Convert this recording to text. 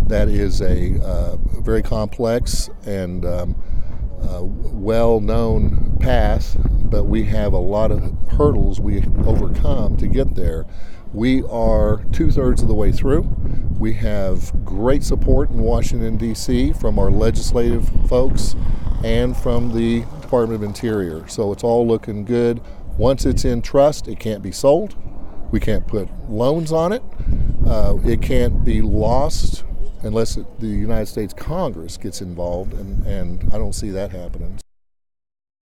That is a very complex and well-known path, but we have a lot of hurdles we overcome to get there. We are 2/3 of the way through. We have great support in Washington, D.C. from our legislative folks and from the Department of Interior. So it's all looking good. Once it's in trust, it can't be sold. We can't put loans on it. It can't be lost unless the United States Congress gets involved, and I don't see that happening.